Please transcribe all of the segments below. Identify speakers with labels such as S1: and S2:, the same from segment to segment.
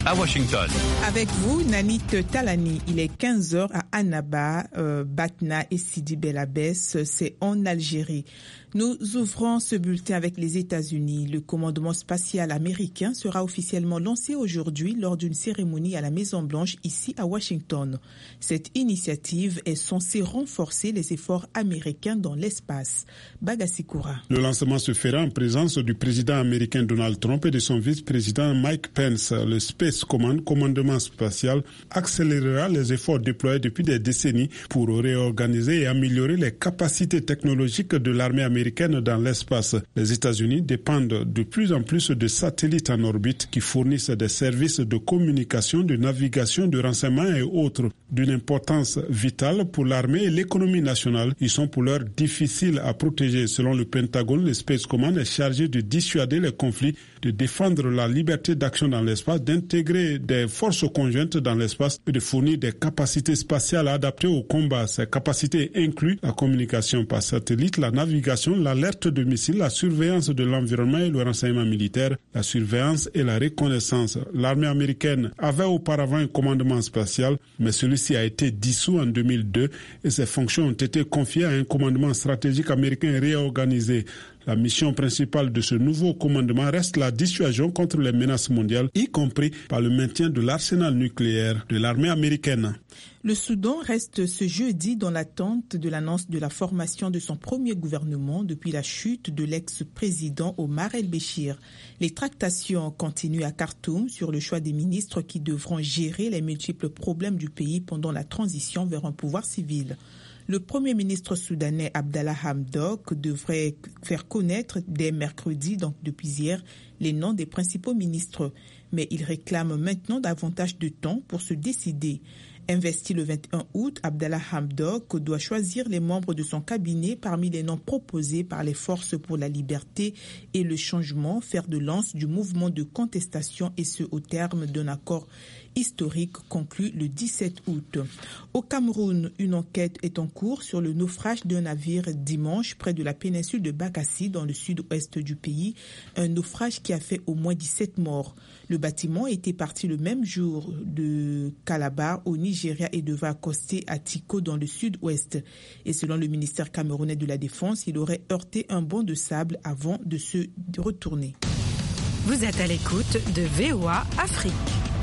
S1: à Washington.
S2: Avec vous, Nanit Talani. Il est 15h à Annaba, Batna et Sidi Bel Abbès, c'est en Algérie. Nous ouvrons ce bulletin avec les États-Unis. Le commandement spatial américain sera officiellement lancé aujourd'hui lors d'une cérémonie à la Maison-Blanche ici à Washington. Cette initiative est censée renforcer les efforts américains dans l'espace. Bagassi Koura.
S3: Le lancement se fera en présence du président américain Donald Trump et de son vice-président Mike Pence. Le Space Command, commandement spatial, accélérera les efforts déployés depuis des décennies pour réorganiser et améliorer les capacités technologiques de l'armée américaine dans l'espace. Les États-Unis dépendent de plus en plus de satellites en orbite qui fournissent des services de communication, de navigation, de renseignement et autres. D'une importance vitale pour l'armée et l'économie nationale. Ils sont pour l'heure difficiles à protéger. Selon le Pentagone, le Space Command est chargé de dissuader les conflits, de défendre la liberté d'action dans l'espace, d'intégrer des forces conjointes dans l'espace et de fournir des capacités spatiales adaptées au combat. Ces capacités incluent la communication par satellite, la navigation, l'alerte de missiles, la surveillance de l'environnement et le renseignement militaire, la surveillance et la reconnaissance. L'armée américaine avait auparavant un commandement spatial, mais celui-ci a été dissous en 2002 et ses fonctions ont été confiées à un commandement stratégique américain réorganisé. La mission principale de ce nouveau commandement reste la dissuasion contre les menaces mondiales, y compris par le maintien de l'arsenal nucléaire de l'armée américaine.
S2: Le Soudan reste ce jeudi dans l'attente de l'annonce de la formation de son premier gouvernement depuis la chute de l'ex-président Omar el-Béchir. Les tractations continuent à Khartoum sur le choix des ministres qui devront gérer les multiples problèmes du pays pendant la transition vers un pouvoir civil. Le Premier ministre soudanais Abdallah Hamdok devrait faire connaître dès mercredi, donc depuis hier, les noms des principaux ministres. Mais il réclame maintenant davantage de temps pour se décider. Investi le 21 août, Abdallah Hamdok doit choisir les membres de son cabinet parmi les noms proposés par les forces pour la liberté et le changement, fer de lance du mouvement de contestation et ce au terme d'un accord historique conclu le 17 août. Au Cameroun, une enquête est en cours sur le naufrage d'un navire dimanche près de la péninsule de Bakassi dans le sud-ouest du pays, un naufrage qui a fait au moins 17 morts. Le bâtiment était parti le même jour de Calabar au Nigeria et devait accoster à Tiko dans le sud-ouest. Et selon le ministère camerounais de la Défense, il aurait heurté un banc de sable avant de se retourner.
S4: Vous êtes à l'écoute de VOA Afrique.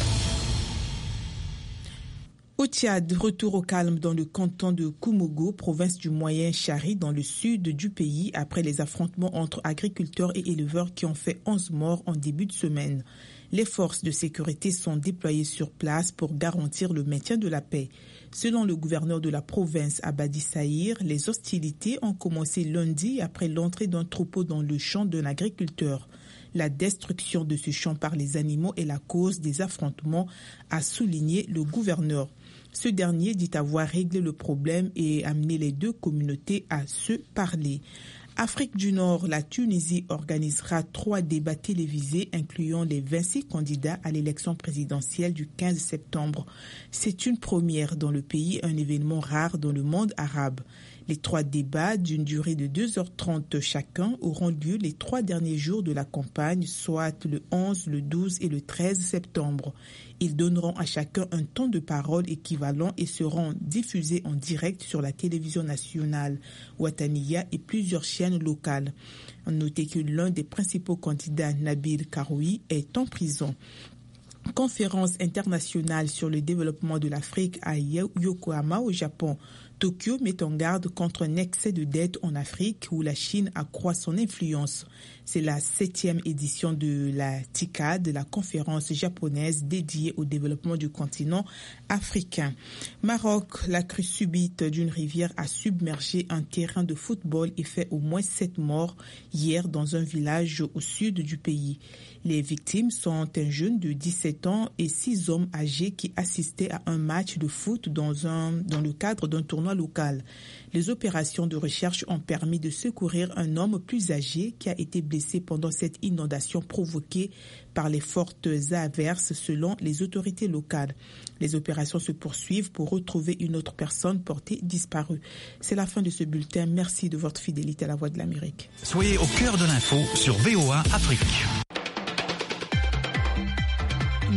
S2: Au Tchad, retour au calme dans le canton de Koumogo, province du Moyen Chari, dans le sud du pays, après les affrontements entre agriculteurs et éleveurs qui ont fait 11 morts en début de semaine. Les forces de sécurité sont déployées sur place pour garantir le maintien de la paix. Selon le gouverneur de la province, Abadi Saïr, les hostilités ont commencé lundi après l'entrée d'un troupeau dans le champ d'un agriculteur. La destruction de ce champ par les animaux est la cause des affrontements, a souligné le gouverneur. Ce dernier dit avoir réglé le problème et amené les deux communautés à se parler. Afrique du Nord, la Tunisie organisera 3 débats télévisés incluant les 26 candidats à l'élection présidentielle du 15 septembre. C'est une première dans le pays, un événement rare dans le monde arabe. Les 3 débats d'une durée de 2h30 chacun auront lieu les 3 derniers jours de la campagne, soit le 11, le 12 et le 13 septembre. Ils donneront à chacun un temps de parole équivalent et seront diffusés en direct sur la télévision nationale Wataniya et plusieurs chaînes locales. Notez que l'un des principaux candidats, Nabil Karoui, est en prison. Conférence internationale sur le développement de l'Afrique à Yokohama au Japon. Tokyo met en garde contre un excès de dette en Afrique où la Chine accroît son influence. C'est la 7e édition de la TICAD, la conférence japonaise dédiée au développement du continent africain. Maroc, la crue subite d'une rivière a submergé un terrain de football et fait au moins 7 morts hier dans un village au sud du pays. Les victimes sont un jeune de 17 ans et 6 hommes âgés qui assistaient à un match de foot dans le cadre d'un tournoi local. Les opérations de recherche ont permis de secourir un homme plus âgé qui a été blessé pendant cette inondation provoquée par les fortes averses selon les autorités locales. Les opérations se poursuivent pour retrouver une autre personne portée disparue. C'est la fin de ce bulletin. Merci de votre fidélité à la Voix de l'Amérique.
S1: Soyez au cœur de l'info sur VOA Afrique.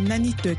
S2: Nanit